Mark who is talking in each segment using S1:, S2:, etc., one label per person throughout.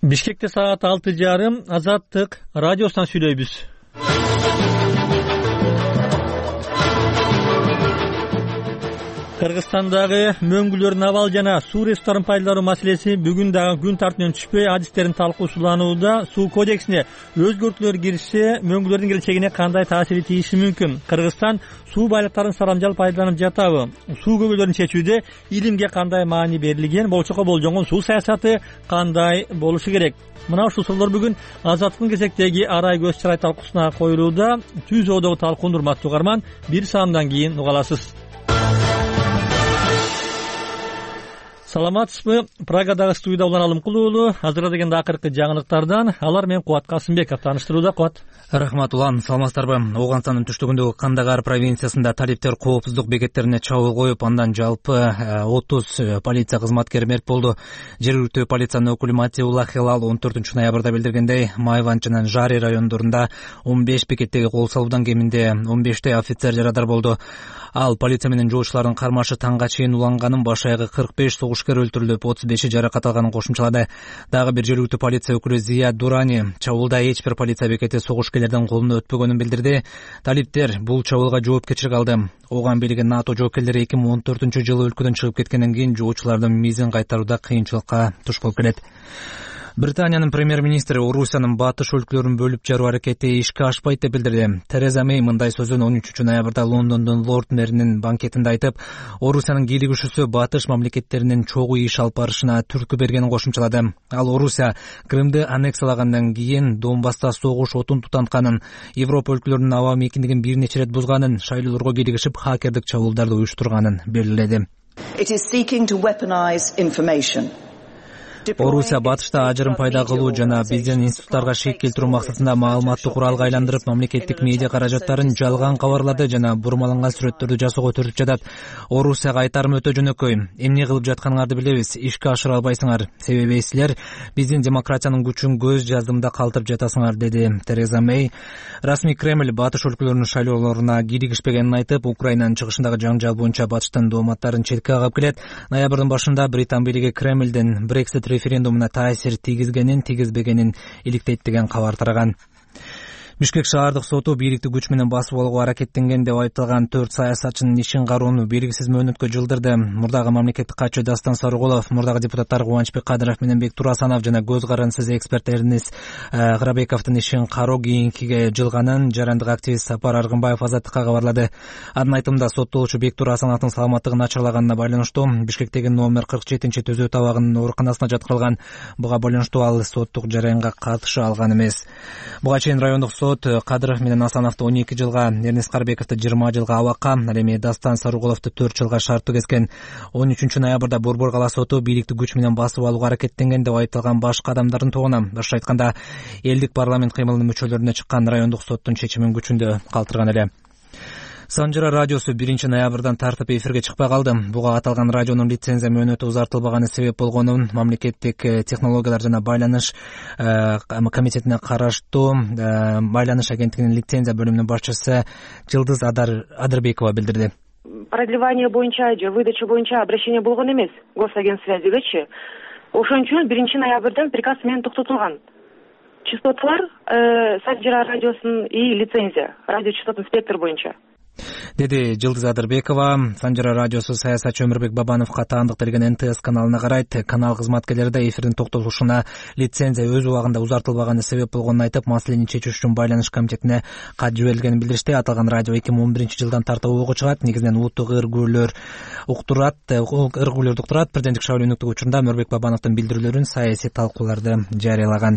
S1: Бишкекте саат 6:30 Азаттык радиосунан сүйлөйбүз. Кыргызстандагы мөңгүлөрдүн абал жана суу ресурстарын пайдалануу маселеси бүгүн дагы күн тартибинен түшпөй, адистердин талкуусуланууда. Суу кодексине өзгөртүүлөр киришсе, мөңгүлөрдүн келечегине кандай таасири тийиши мүмкүн? Кыргызстан суу байлыктарын сарамжал пайдаланып жатабы? Суу көйгөйлөрүн чечүүдө илимге кандай маани берилген? Болчокко болжонгон суу саясаты кандай болушу керек? Мына ушул суроолор бүгүн Азаттыктын кезектеги арай көз чырай талкуусуна коюлууда. Түз оодогу талкууну урматтуу угарман, бир саамдан кийин уга аласыз. Саламатсызбы? Прагадагы студияда Улан Алымкул уулу азыр дегенде акыркы жаңылыктардан алар менен Кубат Касымбеков тааныштырууда. Кубат.
S2: Рахмат Улан, саламатсыздарбы? Ооганстандын түштүгүндөгү Кандагар провинциясында талиптер коопсуздук бекеттерине чабуул коюп, андан жалпы 30 полиция кызматкери мерт болду. Жергиликтүү полициянын өкүлү Матиулла Хелал 14 ноябрда билдиргендей, Майванч жана Жари райондорунда 15 бекеттеги кол салуудан кеминде 15 офицер жарадар болду. Ал полиция менен жоочулардын кармашы таңга чейин уланганын, баш аягы 45 согушкер өлтүрүлүп, 35 жаракат алганын кошумчалады. Дагы бир жергиликтүү полиция өкүлү Зия Дурани чабуулда эч бир полиция бекети согушкерлердин колуна өтпөгөнүн билдирди. Талиптер бул чабуулга жоопкерчилик алды. Оган бийлиги НАТО жоокерлери 2014-жылы өлкөдөн чыгып кеткенден кийин жоочулардын мизин кайтарууда кыйынчылыкка туш болуп келет. Британиянын премьер-министри Орусиянын батыш өлкөлөрүн бөлүп жаруу аракети ишке ашпайт деп билдирди. Тереза Мэй мындай сөзүн 13 ноябрда Лондондун Лорд мэринин банкетинде айтып, Орусиянын кийлигишүүсү батыш мамлекеттеринин чогуу иш алып барышына түрткү бергенин кошумчалады. Ал Орусия Крымды аннексиялагандан кийин Донбасста согуш отун тутантканын, Европа өлкөлөрүнүн аба мейкиндигин бир нече ирет бузганын, шайлоолорго кийлигишип хакердик чабуулдарды уюштурганын белгиледи. Орусия батышта ажырым пайда кылуу жана биздин институттарга шек келтирүү максатында маалыматтык куралга айландырып, мамлекеттик медиа каражаттарын жалган кабарларды жана бурмаланган сүрөттөрдү жасоого төртүп жатат. Орусияга айтарым өтө жөнөкөй. Эмне кылып жатканыңарды билебиз, ишке ашыра албайсыңар. Себеби силер биздин демократиянын күчүн көз жаздымда калтырып жатасыңар, деди Тереза Мэй. Расмий Кремль батыш өлкөлөрүнүн шайлоолоруна кийлигишпегенин айтып, Украинанын чыгышындагы жаңжал боюнча батыштын дооматтарын четке кагып келет. Ноябрдын башында Британ бийлиги Кремлдин Brexit референдумуна таасир тийгизгенин, тийгизбегенин иликтейт деген кабар тараган. Бишкек шаардык соту бийликти күч менен басып алууга аракеттенген деп айтылган 4 саясатчынын ишин кароону белгисиз мөөнөткө жылдырды. Мурдагы мамлекеттик катчы Дастан Сарыгулов, мурдагы депутаттар Кубанычбек Кадыров менен Бек Турасанов жана көз карандысыз эксперт Эрнис Кырабековдун ишин кароо кийинкиге жылганын жарандык активист Сапар Аргынбаев Азаттыкка кабарлады. Анын айтымында соттолуучу Бек Турасановдун саламаттыгы начарлаганына байланыштуу Бишкектеги номер 47-түзөө табагынын ооруканасына жаткырылган. Буга байланыштуу ал соттук жараянга катыша алган эмес. Буга чейин райондук сот Кадыров менен Асановду 12 жылга, Эрнис Карбековду 20 жылга абакка, ал эми Дастан Сарыгуловду 4 жылга шарттуу kesкен. 13 ноябрда Борбор кала соту бийликти күч менен басып алууга аракеттенген деп айтылган башка адамдардын тобуна, башкача айтканда, элдик парламент кыймылынын мүчөлөрүнө чыккан райондук соттун чечимин күчүндө калтырган эле. Санжара радиосу 1 ноябрдан тартып эфирге чыкпай калды. Буга аталган радионун лицензия мөөнөтү узартылбаганы себеп болгонун мамлекеттик технологиялар жана байланыш комитетине караштуу байланыш агенттигинин лицензия бөлүмүнүн башчысы Жылдыз Адырбекова билдирди.
S3: Продлевание боюнча же выдача боюнча обращение болгон эмес госагентсвязигечи. Ошон үчүн 1 ноябрдан приказ менен токтотулган. Частоталар Санжара радиосунун и лицензия, радиочастотный спектр боюнча,
S2: деди Жылдыз Адырбекова. Санжара радиосу саясатчы Өмүрбек Бабановго таандык берген НТС каналына карайт. Канал кызматкерлери да эфирдин токтотулушуна лицензия өз убагында узартылбаганы себеп болгонун айтып, маселени чечүү үчүн байланыш комитетине кат жиберилгенин билдиришти. Аталган радио 2011 жылдан тарта ого чыгат. Негизинен улуттук ыргүүлөрдү уктурат. Президенттик шайлоо өнүктүгү учурунда Өмүрбек Бабановдун билдирүүлөрүн, саясий талкууларды жарыялаган.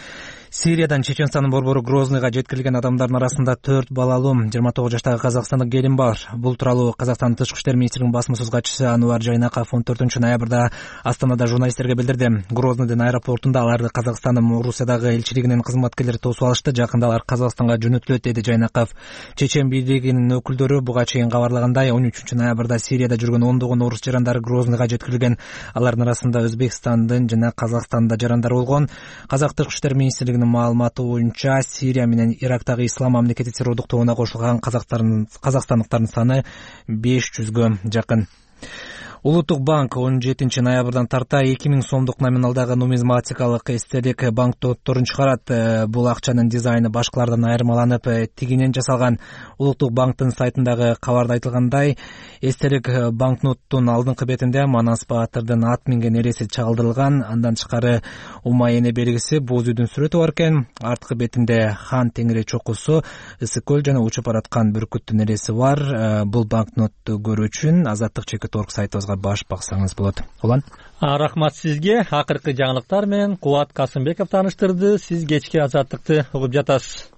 S2: Сириядан Чеченстандын борбору Грозныйга жеткирилген адамдардын арасында 4 балалуу 29 жаштагы казакстандык келин бар. Бул тууралуу Казакстандын тышкы иштер министринин басма-сөз катчысы Ануар Жайнаков 14 ноябрда Астанада журналисттерге билдирди. Грознойдун аэропортунда аларды Казакстандын Орусиядагы элчилигинин кызматкерлери тосуп алышты. Жакында алар Казакстанга жөнөтүлөт, деди Жайнаков. Чечен бийлигинин өкүлдөрү буга чейин кабарлагандай, 13 ноябрда Сирияда жүргөн ондогон орус жарандары Грознойга жеткирилген. Алардын арасында Өзбекстандын жана Казакстанда жарандар болгон. Казак тышкы иштер министрлигинин маалыматы боюнча Сирия менен Ирактагы ислам мамлекети террордук тобуна кошулган казакстандыктардын саны 500гө жакын. Улуттук банк 17 ноябрдан тарта 2000 сомдук номиналдагы нумизматикалык эстелик банкнотторун чыгарат. Бул акчанын дизайны башкалардан айырмаланып, тигинен жасалган. Улуттук банктын сайтындагы кабарда айтылгандай, эстелик банкноттун алдыңкы бетинде Манас Баатырдын ат минген эреси чагылдырылган. Андан тышкары Ума эне белгиси, боз үйдүн сүрөтү бар экен. Арткы бетинде Хан Теңири чокусу, ысык көл жана учуп бараткан бүркүттүн эреси бар. Бул банкнотту көрүү үчүн Азаттык Чекит.орг сайтыбызга баш баксаңыз болот. Улан.
S1: Рахмат сизге. Акыркы жаңылыктар менен Кубат Касымбеков тааныштырды. Сиз кечки Азаттыкты угуп жатасыз.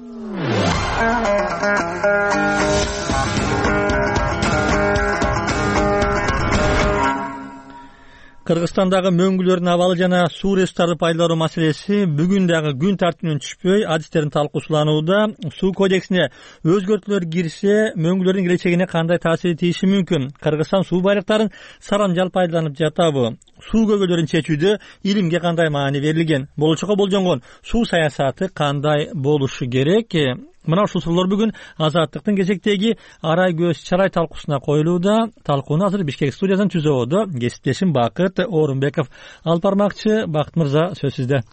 S1: Кыргызстандагы мөңгүлөрдүн абалы жана суу ресурстарды пайдалануу маселеси бүгүн дагы күн тартибинен түшпөй, адистердин талкуусуланууда. Суу кодексине өзгөртүүлөр кирсе, мөңгүлөрдүн келечегине кандай таасир тийиши мүмкүн? Кыргызстан суу байлыктарын сарамжал пайдаланып жатабы? Суу көйгөйлөрүн чечүүдө илимге кандай маани берилген? Болочокко болжонгон суу саясаты кандай болушу керек? Мына ушул суроолор бүгүн Азаттыктын кезектеги Арай көз чарай талкуусуна коюлууда. Талкууну азыр Бишкек студиясынан түзөбөдө кесиптешим Бакыт Орунбеков алып бармакчы. Бакыт мырза, сөз сизде.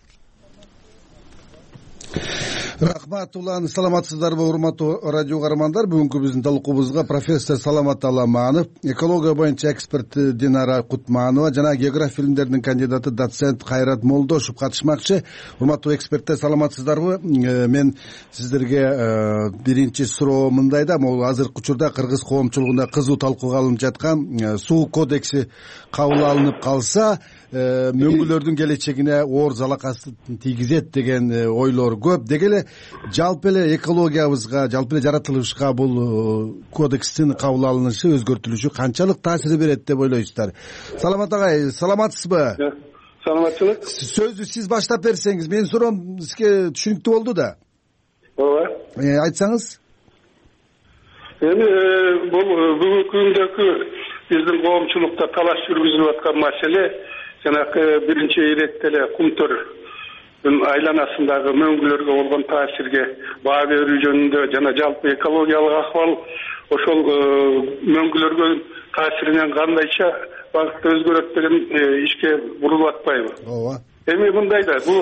S4: Рахмат, Улан. Саламатсыздарбы, урматтуу радио каармандар? Бүгүнкү биздин талкуубузга профессор Саламат Аламанов, экология боюнча эксперт Динара Кутманова жана география илимдеринин кандидаты доцент Кайрат Молдошев катышмакчы. Урматтуу эксперттер, саламатсыздарбы? Мен сиздерге биринчи суроо мындай да, могу азыркы учурда кыргыз коомчулугунда кызуу талкууга алынып жаткан суу кодекси кабыл алынып калса, мөңгүлөрдүн келечегине оор залакасын тийгизет деген ойлор көп. Деги эле жалпы эле экологиябызга, жалпы эле жаратылышка бул кодекстин кабыл алынышы, өзгөртүлүшү канчалык таасир берет деп ойлойсуздар? Саламат агай, саламатсызбы?
S5: Саламатчылык.
S4: Сөздү сиз баштап берсеңиз, менин суроом сизге түшүнүктүү болду да.
S5: Ооба.
S4: Айтсаңыз.
S5: Эми бул бүгүнкү күндөгү биздин коомчулукта талаш жүргүзүлүп аткан маселе жанакы биринчи иретте эле кумтөрдүн айланасындагы мөңгүлөргө болгон таасирге баа берүү жөнүндө жана жалпы экологиялык акыбал ошол мөңгүлөргө таасиринен кандайча багытта өзгөрөт деген ишке бурулуп атпайбы?
S4: Ооба.
S5: Эми мындай да, бул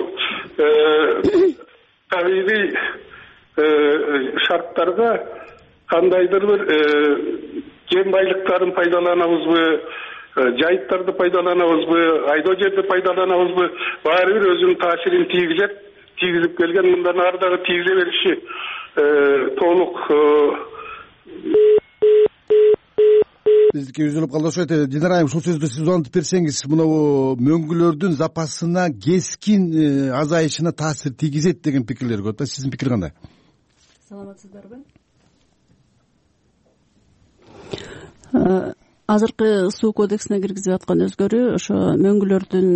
S5: табигый шарттарда кандайдыр бир жем байлыктарын пайдаланабызбы, жайыттарды пайдаланабызбы, айдоо жерди пайдаланабызбы, баары бир өзүнүн таасирин тийгизип келген, мындан ары дагы тийгизе бериши толук.
S4: Биздики үзүлүп калды. Ошо Динара айым, ушул сөздү сиз улантып берсеңиз, мына мөңгүлөрдүн запасына кескин азайышына таасир тийгизет деген пикирлер көп да. Сиздин пикир кандай?
S6: Саламатсыздарбы? Азыркы суу кодексине киргизип аткан өзгөрүү ошо мөңгүлөрдүн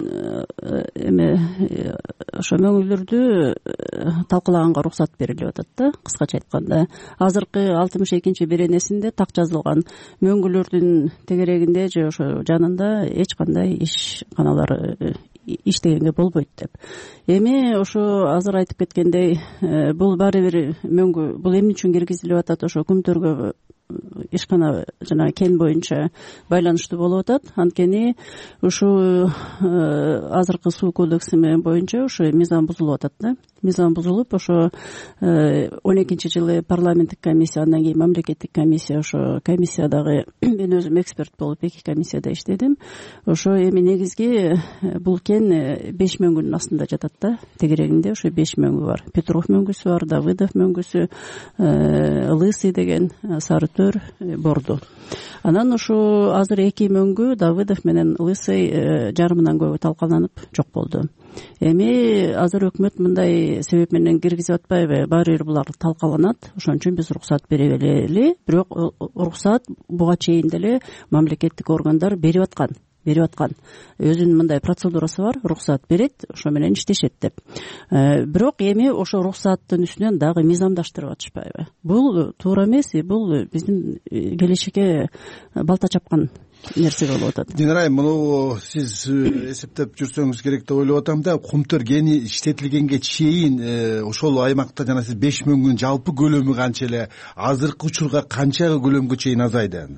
S6: ошо мөңгүлөрдү талкуулаганга уруксат берилип атат да, кыскача айтканда. Азыркы 62 беренесинде так жазылган мөңгүлөрдүн тегерегинде же ошо жанында эч кандай ишканалар иштегенге болбойт деп. Эми ошо азыр айтып кеткендей, бул баары бир мөңгү, бул эмне үчүн киргизилип атат? Ошо күмтөргө ишкана жана кен боюнча байланыштуу болуп атат. Анткени ушул азыркы суу кодекси боюнча ошо мыйзам бузулуп атат да. Мыйзам бузулуп, ошо 12-жылы парламенттик комиссия, андан кийин мамлекеттик комиссия, ошо комиссиядагы мен өзүм эксперт болуп 2 комиссияда иштедим. Ошо эми негизги бул кен 5 мөңгүнүн астында жатат да, тегерегинде ошо 5 мөңгү бар. Петров мөңгүсү бар, Давыдов мөңгүсү, Лысый деген, Сарытөр, Борду. Анан ушу азыр 2 мөңгү, Давыдов менен Лысый жарымынан көбү талкаланып жок болду. Эми азыр өкмөт мындай себеп менен киргизип атпайбы? Баары бир булар талкаланат, ошон үчүн биз уруксат бере берели. Бирок уруксат буга чейин деле мамлекеттик органдар берип аткан. Өзүнүн мындай процедурасы бар, уруксат берет, ошо менен иштешет деп. Бирок эми ошо уруксаттын үстүнөн дагы мыйзамдаштырып атышпайбы? Бул туура эмес, бул биздин келечекке балта чапкан нерсе болуп атат.
S4: Динара айым, муну сиз эсептеп жүрсөңүз керек деп ойлоп атам да, кумтөр кени иштетилгенге чейин ошол аймакта жана сиз 5 мөңгүнүн жалпы көлөмү канча эле, азыркы учурга канча көлөмгө чейин азайды?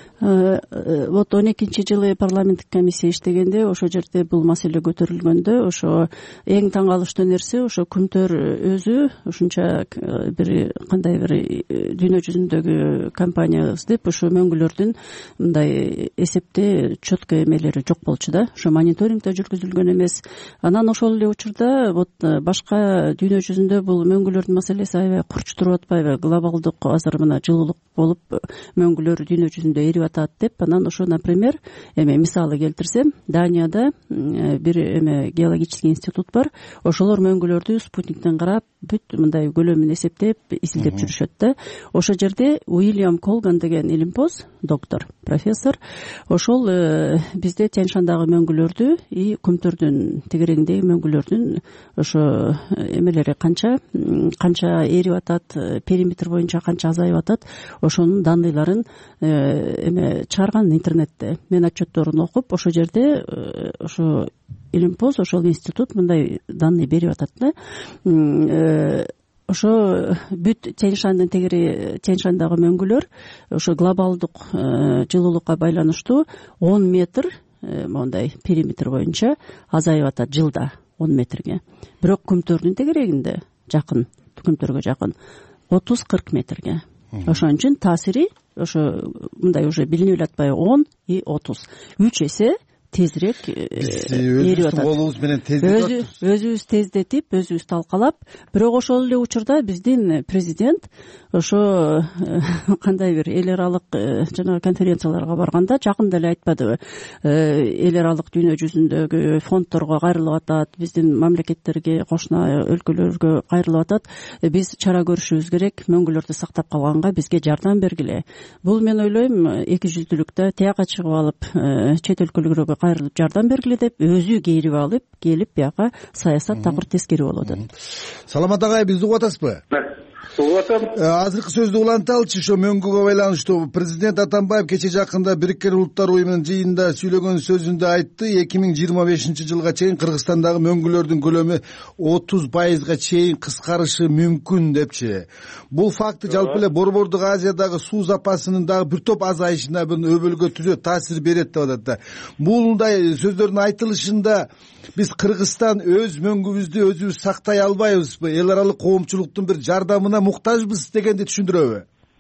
S6: Вот 12-жылы парламенттик комиссия иштегенде ошол жерде бул маселе көтөрүлгөндө, ошо эң таң калыштуу нерсе ошо күмтөр өзү ушунча бир кандай бир дүйнө жүзүндөгү компаниябыз деп ошо мөңгүлөрдүн мындай эсепте четко эмелери жок болчу да, ошо мониторинг да жүргүзүлгөн эмес. Анан ошол эле учурда вот башка дүйнө жүзүндө бул мөңгүлөрдүн маселеси аябай курч туруп атпайбы, глобалдык азыр мына жылуулук болуп мөңгүлөр дүйнө жүзүндө эрип атат деп. Анан ошо, например, мисалы келтирсем, Данияда бир геологический институт бар. Ошолор мөңгүлөрдү спутниктен карап, бүт мындай көлөмүн эсептеп, изилдеп жүрүшөт да. Ошол жерде Уильям Колган деген илимпоз, доктор, профессор, ошол бизде Тянь-Шандагы мөңгүлөрдү и Күмтөрдүн тегерегиндеги мөңгүлөрдүн ошо эмелери канча эрип атат, периметр боюнча канча азайып атат, ошонун данныйларын чыгарган интернетте. Мен отчетторун окуп, ошол жерде ошо илимпоз, ошол институт мындай данный берип атат да. Ошо бүт Тянь-Шандын тегери, Тянь-Шандагы мөңгүлөр ошо глобалдык жылуулукка байланыштуу 10 метр мондай периметр боюнча азайып атат жылда 10 метрге. Бирок Күмтөрдүн тегерегинде жакын, Күмтөргө жакын 30-40 метрге. Ошон үчүн таасири ошо мындай уже билинип атпайбы, 10 и 30. 3 эсе тезирээк эрип атат.
S4: Колубуз менен тездетип,
S6: өзүбүз тездетип, өзүбүз талкалап, бирок ошол эле учурда биздин президент ошо кандай бир эл аралык жана конференцияларга барганда жакында эле айтпадыбы, эл аралык дүйнө жүзүндөгү фонддорго кайрылып атат, биздин мамлекеттерге, кошуна өлкөлөргө кайрылып атат, биз чара көрүшүбүз керек, мөңгүлөрдү сактап калганга бизге жардам бергиле. Бул мен ойлойм эки жүздүүлүктө тияка чыгып алып, чет өлкөлөргө кайрылып жардам бергиле деп өзү кейирип алып келип бияка саясат такыр тескери болуп атат.
S4: Саламат агай, бизди угуп атасызбы?
S5: Угуп атам.
S4: Азыркы сөздү уланталычы, ошо мөңгүгө байланыштуу. Президент Атамбаев кече жакында Бириккен Улуттар уюмунун жыйынында сүйлөгөн сөзүндө айтты, 2025 жылга чейин Кыргызстандагы мөңгүлөрдүн көлөмү 30% чейин кыскарышы мүмкүн депчи. Бул факты жалпы эле Борбордук Азиядагы суу запасынын дагы бир топ азайышына бир өбөлгө түзөт, таасир берет деп атат да. Булундай сөздөрдүн айтылышында биз Кыргызстан өз мөңгүбүздү өзүбүз сактай албайбызбы? Эл аралык коомчулуктун бир жардамына муктажбыз дегенди түшүндүрөбү?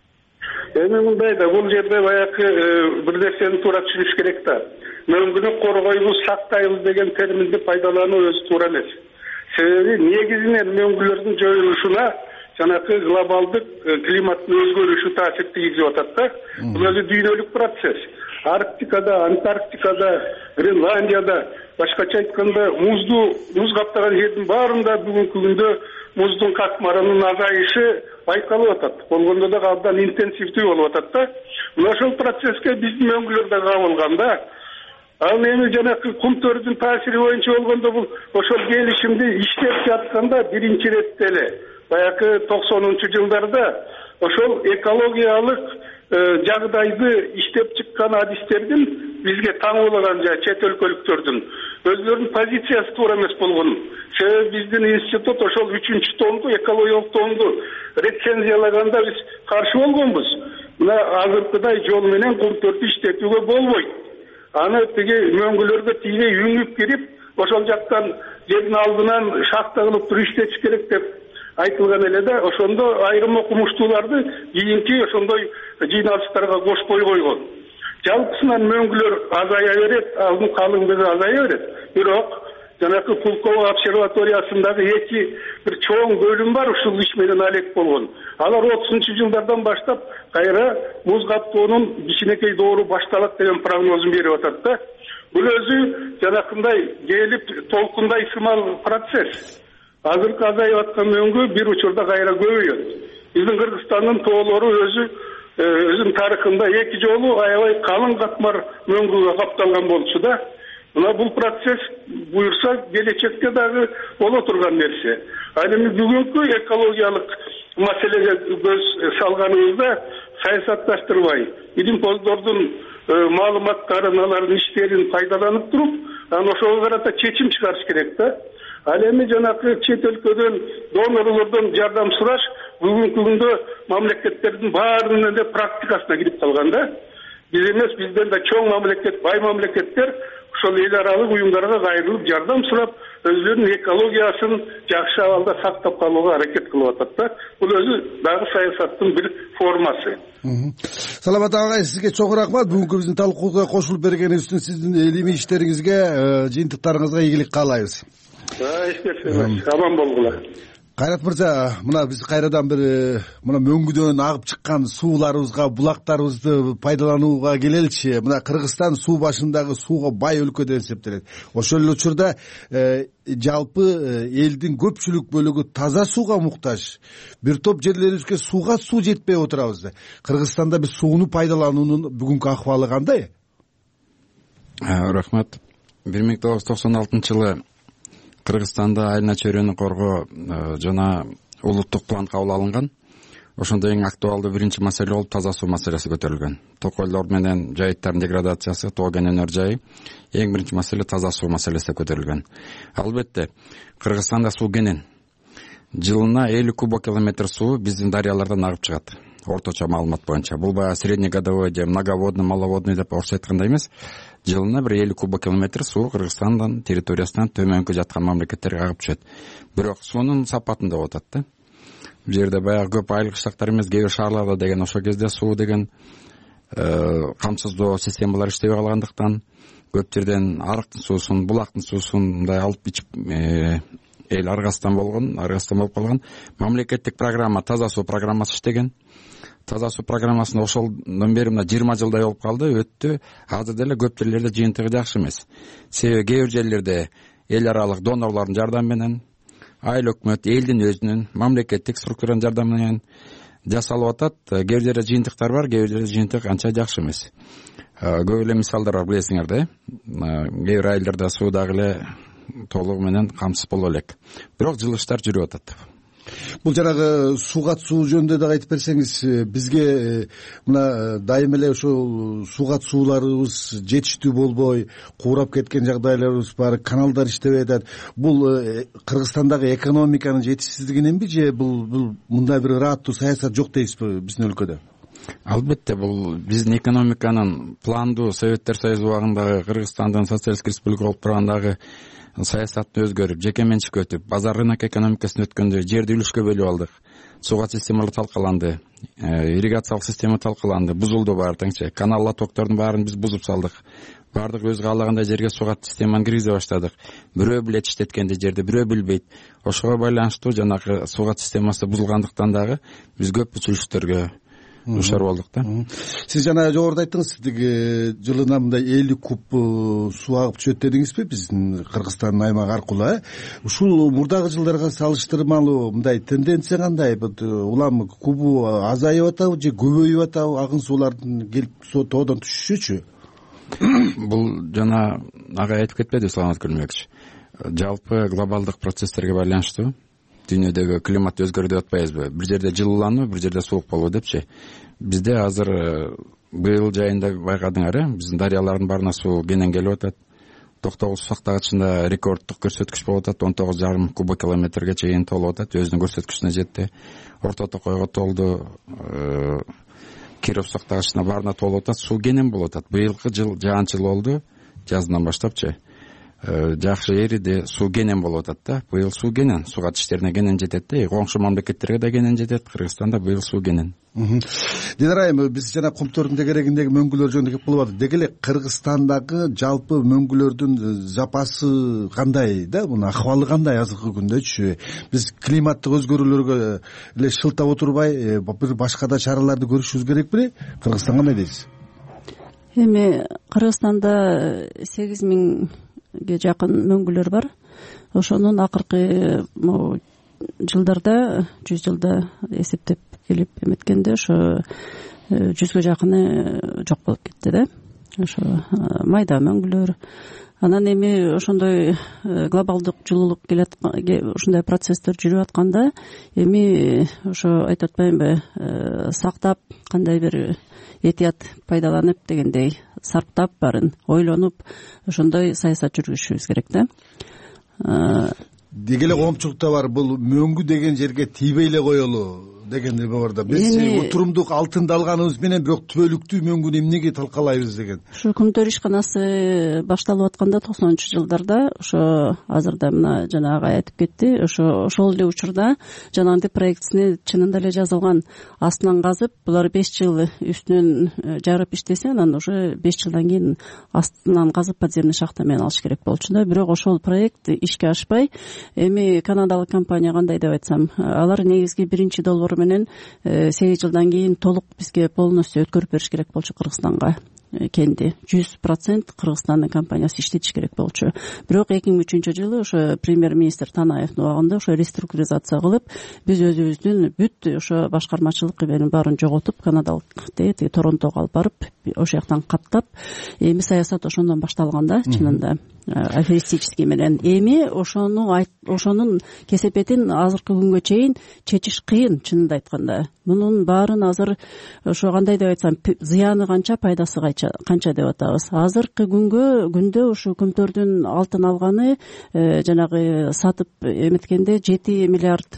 S5: Мындай да, бул жерде баягы бир нерсени туура түшүнүш керек да. Мөңгүнү коргойбуз, сактайбыз деген терминди пайдалануу өзү туура эмес. Себеби негизинен мөңгүлөрдүн жоюлушуна жанакы глобалдык климаттын өзгөрүшү таасир тийгизип атат да. Бул өзү дүйнөлүк процесс. Арктикада, Антарктикада, Гренландияда, башкача айтканда, муз каптаган жердин баарында бүгүнкү күндө муздун катмарынын азайышы байкалып атат. Болгондо да абдан интенсивдүү болуп атат да. Мына ошол процесске биздин мөңгүлөр да кабылган да. Ал эми жанакы Күмтөрдүн таасири боюнча болгондо бул ошол келишимди иштеп жатканда биринчи иретте эле баягы 90-жылдарда ошол экологиялык жагдайды иштеп чыккан адистердин бизге таңуулаган жа чет өлкөлүктөрдүн өзлөрүнүн позициясы туура эмес болгон. Себеби биздин институт ошол 3-томду, экологиялык томду рецензиялаганда биз каршы болгонбуз. Мына азыркыдай жол менен Күмтөрдү иштетүүгө болбойт. Аны тиги мөңгүлөргө тийбей үңүп кирип, ошол жактан жердин алдынан шахта кылып туруп иштетиш керек деп айтылган эле да. Ошондо айрым окумуштууларды кийинки ошондой жыйналыштарга кошпой койгон. Жалпысынан мөңгүлөр азая берет, анын калыңдыгы азая берет. Бирок жанакы Пулково обсерваториясындагы эки бир чоң бөлүм бар, ушул иш менен алек болгон. Алар 30-жылдардан баштап кайра муз каптоонун кичинекей доору башталат деген прогнозун берип атат да. Бул өзү жанакындай келип толкундай сымал процесс. Азыркы азайып аткан мөңгү бир учурда кайра көбөйөт. Биздин Кыргызстандын тоолору өзүнүн тарыхында эки жолу аябай калың катмар мөңгүгө капталган болчу да. Мына бул процесс буюрса келечекте дагы боло турган нерсе. Ал эми бүгүнкү экологиялык маселеге көз салганыбызда саясатташтырбай, илимпоздордун маалыматтарын, алардын иштерин пайдаланып туруп, анан ошого карата чечим чыгарыш керек да. Ал эми жанагы чет өлкөдөн, донорлордон жардам сураш бүгүнкү күндө мамлекеттердин баарынын эле практикасына кирип калган да. Биз эмес, бизден да чоң мамлекет, бай мамлекеттер ошол эл аралык уюмдарга кайрылып жардам сурап, өзүлөрүнүн экологиясын жакшы абалда сактап калууга аракет кылып атат да. Бул өзү дагы саясаттын бир формасы.
S4: Саламат агай, сизге чоң рахмат. Бүгүнкү биздин талкууга кошулуп бергениңиз үчүн сиздин илимий иштериңизге, жыйынтыктарыңызга ийгилик каалайбыз.
S5: Эч нерсе эмес, аман болгула.
S4: Кайрат мырза, мына биз кайрадан бир мына мөңгүдөн агып чыккан сууларыбызга, булактарыбызды пайдаланууга келеличи. Мына Кыргызстан суу башындагы сууга бай өлкө деп эсептелет. Ошол эле учурда жалпы элдин көпчүлүк бөлүгү таза сууга муктаж. Бир топ жерлерибизге сууга суу жетпей отурабыз. Кыргызстанда биз сууну пайдалануунун бүгүнкү акыбалы кандай?
S7: Рахмат. 1996-жылы Кыргызстанда айылына чөйрөнү коргоо жана улуттук план кабыл алынган. Ошондо эң актуалдуу биринчи маселе болуп таза суу маселеси көтөрүлгөн. Токойлор менен жайыттардын деградациясы, тоо кен өнөр жайы эң биринчи маселе таза суу маселеси көтөрүлгөн. Албетте, Кыргызстанда суу кенен. Жылына 50 кубокилометр суу биздин дарыялардан агып чыгат. Орточо маалымат боюнча. Бул баягы среднегодовой же многоводный, маловодный деп орусча айткандай эмес. Жылына бир 50 кубокилометр суу Кыргызстандын территориясынан төмөнкү жаткан мамлекеттерге агып түшөт. Бирок суунун сапатын деп атат да. Бул жерде баягы көп айыл кыштактар эмес, кээ бир шаарларда деген ошол кезде суу деген камсыздоо системалар иштебей калгандыктан көп жерден арыктын суусун, булактын суусун мындай алып ичип эл аргасыздан болуп калган. Мамлекеттик программа, таза суу программасы иштеген. Таза суу программасында ошолдон бери мына 20 жылдай болуп калды, өттү. Азыр деле көп жерлерде жыйынтыгы жакшы эмес. Себеби кээ бир жерлерде эл аралык донорлордун жардамы менен, айыл өкмөт, элдин өзүнүн мамлекеттик структуранын жардамы менен жасалып атат. Кээ бир жерде жыйынтыктар бар, кээ бир жерде жыйынтык анча жакшы эмес. Көп эле мисалдар бар, билесиңер да. Кээ бир айылдарда суу дагы эле толугу менен камсыз боло элек. Бирок жылыштар жүрүп атат.
S4: Бул жанагы сууга суу жөнүндө да айтып берсеңиз, бизге мына дайым эле ошол сууга сууларыбыз жетиштүү болбой, куурап кеткен жагдайларыбыз бар, каналдар иштебей атат. Бул Кыргызстандагы экономиканын жетишсиздигиненби же бул мындай бир ырааттуу саясат жок дейсизби биздин өлкөдө?
S7: Албетте, бул биздин экономиканын пландуу Советтер Союзу убагындагы Кыргызстандын социалисттик республика болуп тургандагы саясатын өзгөрүп, жеке менчикке өтүп, базар рынок экономикасын өткөндө жерди үлүшкө бөлүп алдык. Сууга системалар талкаланды, ирригациялык система талкаланды, бузулду баары теңче. Канал лотоктордун баарын биз бузуп салдык. Баардык өз каалагандай жерге сууга системаны киргизе баштадык. Бирөө билет иштеткенди жерди, бирөө билбейт. Ошого байланыштуу жанагы сууга системасы бузулгандыктан дагы биз көп үзүлүштөргө душар болдук да.
S4: Сиз жана жогоруда айттыңыз, сиздиги жылына мындай 50 куб суу агып түшөт дедиңизби биздин Кыргызстан аймагы аркылуу? Ушул мурдагы жылдарга салыштырмалуу мындай тенденция кандай? Улам кубу азайып атабы же көбөйүп атабы? Агын суулардын келип тоодон түшүшүчү?
S7: Бул жана агай айтып кетпеди, Саламат Күлмөкович. Жалпы глобалдык процесстерге байланыштуу. Дүйнөдөгү климат өзгөрдү деп атпайбызбы? Бир жерде жылуулануу, бир жерде суук болуу депчи. Бизде азыр быйыл жайында байкадыңар, биздин дарыялардын баарына суу кенен келип атат. Токтогул суу сактагычында рекорддук көрсөткүч болуп атат, 19,5 кубокилометрге чейин толуп атат, өзүнүн көрсөткүчүнө жетти. Орто Токойго толду, Киров сактагычына баарына толуп атат, суу кенен болуп атат. Быйылкы жыл жаан-чыл болду, жаздан баштапчы. Жакшы эриди, суу кенен болуп атат да. Быйыл суу кенен, сууга тиштерине кенен жетет да. Коңшу мамлекеттерге да кенен жетет. Кыргызстанда быйыл суу кенен.
S4: Динара айым, биз жана Кумтөрдүн тегерегиндеги мөңгүлөр жөнүндө кеп кылып атат. Деги эле Кыргызстандагы жалпы мөңгүлөрдүн запасы кандай да? Муну акыбалы кандай азыркы күндөчү? Биз климаттык өзгөрүүлөргө эле шылтап отурбай, бир башка да чараларды көрүшүбүз керекпи? Кыргызстан кандай дейсиз?
S6: Эми Кыргызстанда 8000 жакын мөңгүлөр бар. Ошонун акыркы жылдарда, 100 жылда эсептеп келип эметкенде ошо 100гө жакыны жок болуп кетти да. Ошо майда мөңгүлөр. Анан эми ошондой глобалдык жылуулук ушундай процесстер жүрүп атканда, эми ошо айтып атпаймынбы, сактап кандай бир этият пайдаланып дегендей сарптап баарын ойлонуп ошондой саясат жүргүзүшүбүз керек да.
S4: Деги эле коомчулукта бар, бул мөңгү деген жерге тийбей эле коелу деген нерсе бар да. Биз отурумдук алтынды алганыбыз менен бирок түбөлүктүү мөңгүнү эмнеге талкалайбыз деген.
S6: Ушу Күмтөр ишканасы башталып атканда 90-жылдарда ошо азырда мына жанагы айтып кетти, ошол эле учурда жанагындай проектисине чынында эле жазылган. Астынан казып, булар 5 жыл үстүнөн жарып иштесе, анан уже 5 жылдан кийин астынан казып подземный шахта менен алыш керек болчу да. Бирок ошол проект ишке ашпай, эми канадалык компания кандай деп айтсам, алар негизги биринчи долбоор менен 8 жылдан кийин толук бизге полностью өткөрүп бериш керек болчу Кыргызстанга. Кенди 100% Кыргызстандын компаниясы иштетиш керек болчу. Бирок 2003-жылы ошо премьер-министр Танаевдин убагында ошо реструктуризация кылып, биз өзүбүздүн бүт ошо башкармачылык менен баарын жоготуп, канадалык Торонтого алып барып, ошол жактан каттап, эми саясат ошондон башталган да, чынында аферистический менен. Эми ошонун кесепетин азыркы күнгө чейин чечиш кыйын, чынында айтканда. Мунун баарын азыр ошо кандай деп айтсам, зыяны канча, пайдасы канча деп атабыз. Азыркы күндө ушу Күмтөрдүн алтын алганы жанагы сатып эметкенде $7 миллиард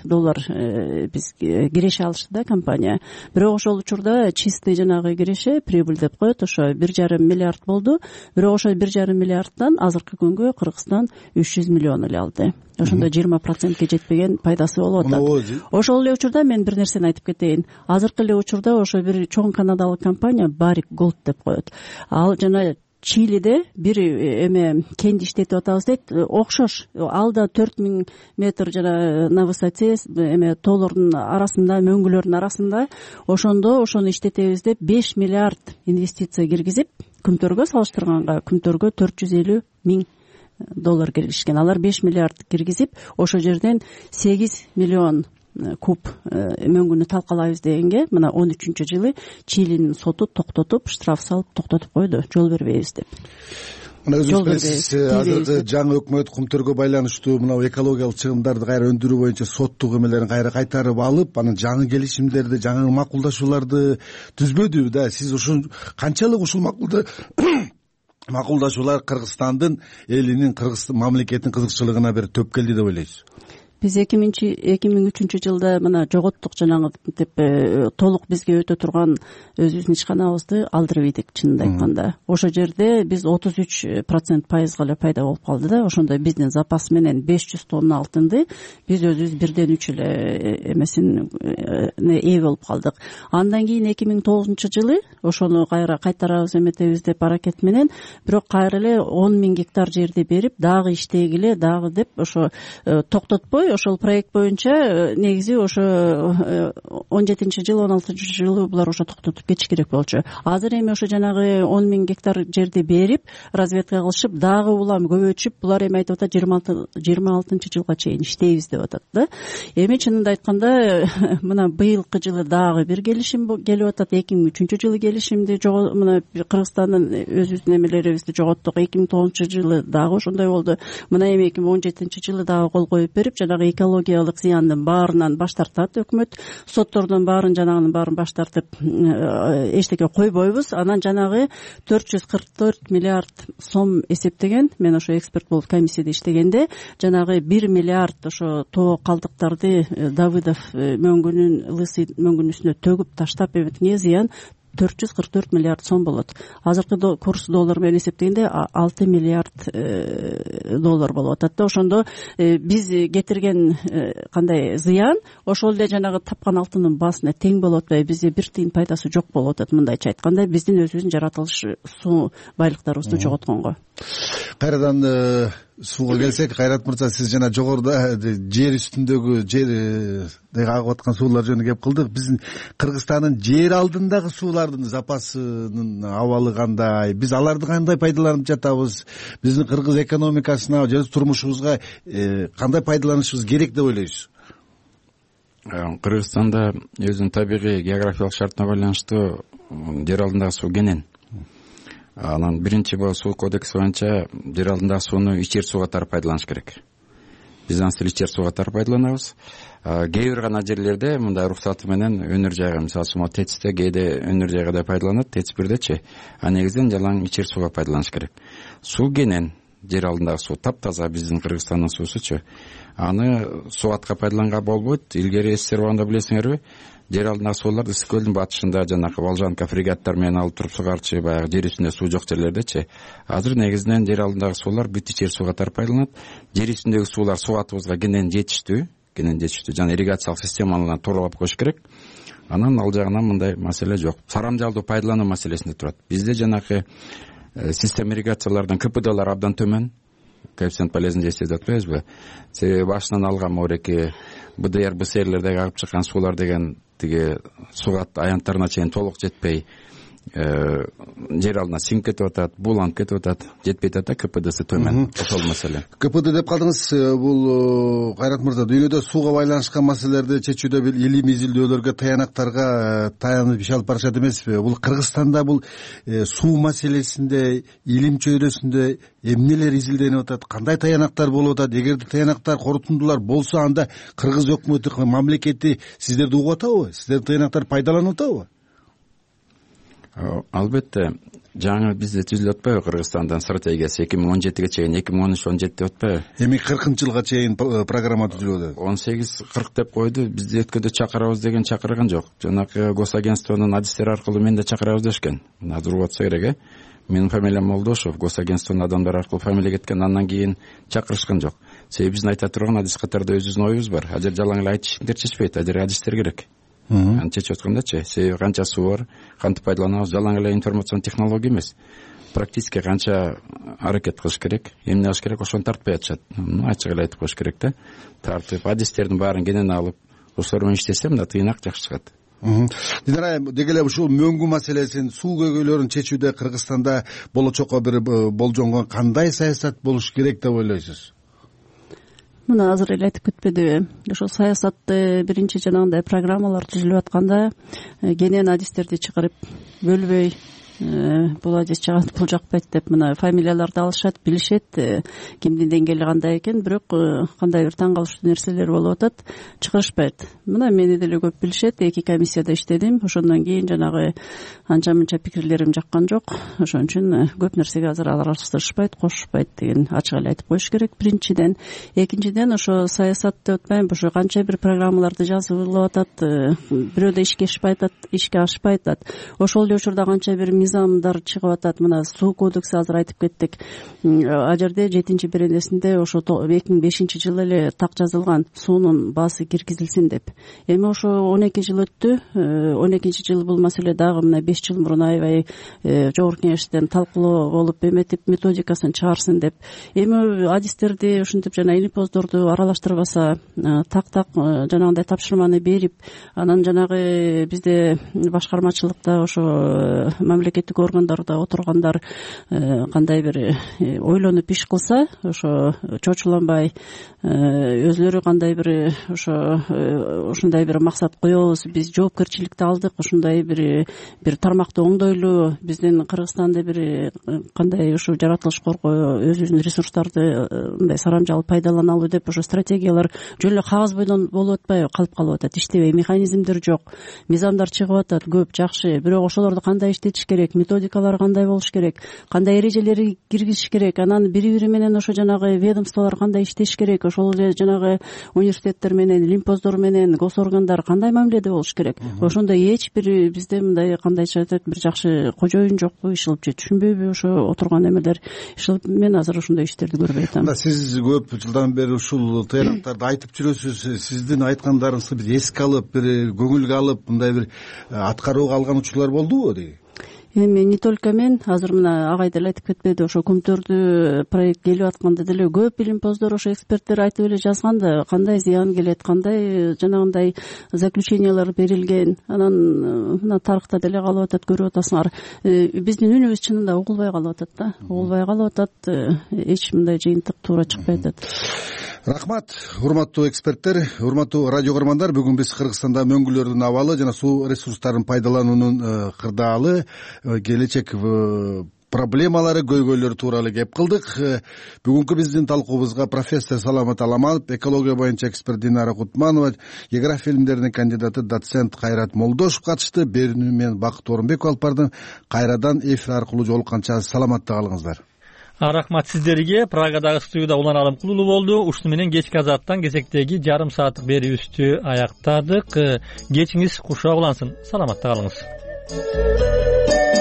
S6: биз киреше алышты да компания. Бирок ошол учурда чистый жанагы киреше, прибыль деп коет, ошо 1,5 миллиард болду. Бирок ошо 1,5 миллиардтан азыркы күнгө Кыргызстан 300 миллион эле алды. Ошондо 20%ке жетпеген пайдасы болуп атат. Ошол эле учурда мен бир нерсени айтып кетейин. Азыркы эле учурда ошо бир чоң канадалык компания Barrick Gold деп коет. Ал жана Чилиде бир кенди иштетип атабыз дейт. Окшош. Ал да 4000 метр жана на высоте тоолордун арасында, мөңгүлөрдүн арасында. Ошондо ошону иштетебиз деп 5 миллиард инвестиция киргизип, Күмтөргө салыштырганга Күмтөргө $450 000 киргизишкен. Алар 5 миллиард киргизип, ошол жерден 8 миллион куб мөңгүнү талкалайбыз дегенге, мына 13-жылы Чилинин соту токтотуп, штраф салып токтотуп койду, жол бербейбиз деп.
S4: Мына өзүңүз азыркы жаңы өкмөт Күмтөргө байланыштуу мына экологиялык чыгымдарды кайра өндүрүү боюнча соттук эмелерин кайра кайтарып алып, анан жаңы келишимдерди, жаңы макулдашууларды түзбөдүбү да. Сиз ушул канчалык ушул макулдашуулар Кыргызстандын элинин, Кыргызстан мамлекетинин кызыкчылыгына бир төп келди деп ойлойсуз?
S6: Биз 2003-жылда мына жоготтук, жанагы деп толук бизге өтө турган өзүбүздүн ишканабызды алдырып ийдик, чынында айтканда. Ошол жерде биз 33% пайызга эле пайда болуп калды да. Ошондо биздин запас менен 500 тонна алтынды биз өзүбүз 1/3 эле эмесин ээ болуп калдык. Андан кийин 2009-жылы ошону кайтарабыз эметебиз деп аракет менен, бирок кайра эле 10 000 гектар жерди берип, дагы иштегиле, дагы деп ошо токтотпой, ошол проект боюнча негизи ошо 17-жыл, 16-жылы булар ошо токтотуп кетиш керек болчу. Азыр эми ошо жанагы 10 000 гектар жерди берип, разведка кылышып, дагы улам көбөйтүшүп, булар эми айтып атат 26-жылга чейин иштейбиз деп атат да. Эми чынында айтканда, мына быйылкы жылы дагы бир келишим келип атат. 2003-жылы келишимди мына Кыргызстандын өзүбүздүн эмелерибизди жоготтук. 2009-жылы дагы ошондой болду. Мына эми 2017-жылы дагы кол коюп берип, жанагы экологиялык зыяндын баарынан баш тартат өкмөт. Соттордун баарын, жанагынын баарын баш тартып, эчтеке койбойбуз. Анан жанагы 444 миллиард сом эсептеген. Мен ошо эксперт болуп комиссияда иштегенде, жанагы 1 миллиард ошо тоо калдыктарды Давыдов мөңгүнүн, Лысый мөңгүнүсүнө төгүп таштап эметкенге зыян 444 миллиард сом болот. Азыркы курс доллар менен эсептегенде 6 миллиард доллар болуп атат да. Ошондо биз кетирген кандай зыян ошол эле жанагы тапкан алтындын баасына тең болуп атпайбы? Бизде бир тыйын пайдасы жок болуп атат, мындайча айтканда, биздин өзүбүздүн жаратылыш суу байлыктарыбызды жоготконго.
S4: Кайрадан сууга келсек, Кайрат мырза, сиз жана жогоруда жер үстүндөгү жер агып аткан суулар жөнүндө кеп кылдык. Биздин Кыргызстандын жер алдындагы суулардын запасынын абалы кандай? Биз аларды кандай пайдаланып жатабыз? Биздин кыргыз экономикасына же турмушубузга кандай пайдаланышыбыз керек деп ойлойсуз?
S7: Кыргызстанда өзүнүн табигый географиялык шартына байланыштуу жер алдындагы суу кенен. Анан биринчи бул суу кодекси боюнча жер алдындагы сууну ичер суу катары пайдаланыш керек. биз аны ичер сууга катары пайдаланабыз. Кээ бир гана жерлерде мындай уруксаты менен өнөр жайга, мисалы үчүн ТЭЦте кээде өнөр жайга да пайдаланат, ТЭЦ бирдечи. А негизинен жалаң ичер сууга пайдаланыш керек. Суу кенен жер алдындагы суу таптаза, биздин Кыргызстандын суусучу. Аны суу атка пайдаланганга болбойт. Илгери эсиңер болгондо билесиңерби, жер алдындагы сууларды Ысык көлдүн батышында жанагы Волжанка фрегаттар менен алып туруп сугарчы, баягы жер үстүндө суу жок жерлердечи. Азыр негизинен жер алдындагы суулар бүт ичер суу катары пайдаланат. Жер үстүндөгү суулар суу атыбызга кенен жетиштүү. Жана ирригациялык системаны туурлап коюш керек. Анан ал жагынан мындай маселе жок. Сарамжалдуу пайдалануу маселесинде турат. Бизде жанагы система ирригациялардан КПДлар абдан төмөн. Коэффициент полезности деп атпайбызбы? Себеби башынан алган мореки, БДР, БСРлердеги агып чыккан суулар деген тиги суу аянттарына чейин толук жетпей, жер алдына сиңип кетип атат, бууланып кетип атат, жетпей атат, КПДсы төмөн. Ошол маселе.
S4: КПД деп калдыңыз. Бул Кайрат мырза, дүйнөдө сууга байланышкан маселелерди чечүүдө бир илим изилдөөлөргө, таянактарга таянып иш алып барышат эмеспи? Бул Кыргызстанда бул суу маселесинде, илим чөйрөсүндө эмнелер изилденип атат? Кандай таянактар болуп атат? Эгерде таянактар, корутундулар болсо, анда Кыргыз өкмөтү, мамлекети сиздерди угуп атабы? Сиздердин таянактар пайдаланып атабы?
S7: Албетте, жаңы бизде түзүлүп атпайбы Кыргызстандын стратегиясы 2017ге чейин, 2013-17 деп атпайбы? Эми
S4: 40-жылга чейин программа түзүлүүдө.
S7: 18-40 деп койду. Бизди өткөндө чакырабыз деген чакырган жок. Жанагы госагентствонун адистери аркылуу мен да чакырабыз дешкен. Азыр угуп атса керек, Менин фамилиям Молдошев, госагентствонун адамдары аркылуу фамилия кеткен, андан кийин чакырышкан жок. Себеби биздин айта турган адис катарда өзүбүздүн оюбуз бар. Ажер жалаң эле айтышыңдар чечпейт, ажер адистер керек. Аны чечип аткандачы, себеби канча суу бар, кантип пайдаланабыз, жалаң эле информацион технология эмес. Практически канча аракет кылыш керек, эмне кылыш керек, ошону тартпай атышат. Ачык эле айтып коюш керек да. Тартып, адистердин баарын кенен алып, ошолор менен иштесе мына тыйнак жакшы чыгат.
S4: Динара, деги эле ушул мөңгү маселесин, суу көйгөйлөрүн чечүүдө Кыргызстанда болочокко бир болжонгон кандай саясат болуш керек деп ойлойсуз?
S6: Мына азыр эле айтып кетпедиби? Ошол саясатты биринчи жанагындай программалар түзүлүп атканда кенен адистерди чыгарып бөлбөй, бул адис жагат, бул жакпайт деп мына фамилияларды алышат, билишет, кимдин деңгээли кандай экен, бирок кандай бир таң калыштуу нерселер болуп атат, чыгарышпайт. Мына мени деле көп билишет, 2 комиссияда иштедим, ошондон кийин жанагы анча-мынча пикирлерим жаккан жок. Ошон үчүн көп нерсеге азыр аралаштырышпайт, кошушпайт деген ачык эле айтып коюш керек биринчиден. Экинчиден, ошо саясат деп атпайм, ошо канча бир программаларды жазылып атат, бирөөдө ишке ашпай атат. Ошол эле учурда канча бир мыйзамдар чыгып атат. Мына суу кодекси азыр айтып кеттик. А жерде 7-беренесинде ошо 2005-жылы эле так жазылган, суунун баасы киргизилсин деп. Эми ошо 12 жыл өттү. 12-жыл бул маселе дагы мына 5 жыл мурун аябай жогорку кеңештен талкуулоо болуп, эметип методикасын чыгарсын деп. Эми адистерди ушинтип жана илимпоздорду аралаштырбаса, так жанагындай тапшырманы берип, анан жанагы бизде башкармачылыкта ошо мамлекеттик органдарда отургандар кандай бир ойлонуп иш кылса, ошо чочуланбай, өзлөрү кандай бир ушундай бир максат коебуз, биз жоопкерчиликти алдык, ушундай бир тармакты оңдойлу, биздин Кыргызстанда бир кандай ушу жаратылыш коргоо, өзүбүздүн ресурстарды мындай сарамжалуу пайдаланалуу деп ошо стратегиялар жөн эле кагаз бойдон болуп атпайбы, калып калып атат, иштебей, механизмдер жок, мыйзамдар чыгып атат көп, жакшы, бирок ошолорду кандай иштетиш керек, методикалар кандай болуш керек, кандай эрежелери киргизиш керек, анан бири менен ошо жанагы ведомстволор кандай иштеш керек, ошол эле жанагы университеттер менен, илимпоздор менен, госоргандар кандай мамиледе болуш керек. Ошондой эч бир бизде мындай кандайча айтат, бир жакшы кожоюн жокпу, иш кылып же түшүнбөйбү ошо отурган эмелер иш кылып. Мен азыр ошондой иштерди көрбөй атам.
S4: Сиз көп жылдан бери ушул таянактарды айтып жүрөсүз. Сиздин айткандарыңызды биз эске алып, бир көңүлгө алып, мындай бир аткарууга алган учурлар болдубу деги?
S6: Эми не только мен, азыр мына агай деле айтып кетпеди, ошо көмтөрдү проект келип атканда деле көп илимпоздор, ошо эксперттер айтып эле жазган да, кандай зыян келет, кандай жанагындай заключениялар берилген. Анан мына тарыхта деле калып атат, көрүп атасыңар. Биздин үнүбүз чынында угулбай калып атат да, угулбай калып атат, эч мындай жыйынтык туура чыкпай атат.
S4: Рахмат, урматтуу эксперттер, урматтуу радио көрөрмандар. Бүгүн биз Кыргызстанда мөңгүлөрдүн абалы жана суу ресурстарын пайдалануунун кырдаалы, келечек проблемалары, көйгөйлөр тууралуу кеп кылдык. Бүгүнкү биздин талкуубузга профессор Саламат Аламанов, экология боюнча эксперт Динара Кутманова, география илимдеринин кандидаты доцент Кайрат Молдошев катышты. Берүүнү мен Бакыт Орунбеков алып бардым. Кайрадан эфир аркылуу жолукканча саламатта калыңыздар.
S1: Рахмат сиздерге. Прагадагы студияда Улан Алымкулуу болду. Ушуну менен кечки азаттан кезектеги жарым сааттык берүүбүздү аяктадык. Кечиңиз куршак улансын. Саламатта калыңыз.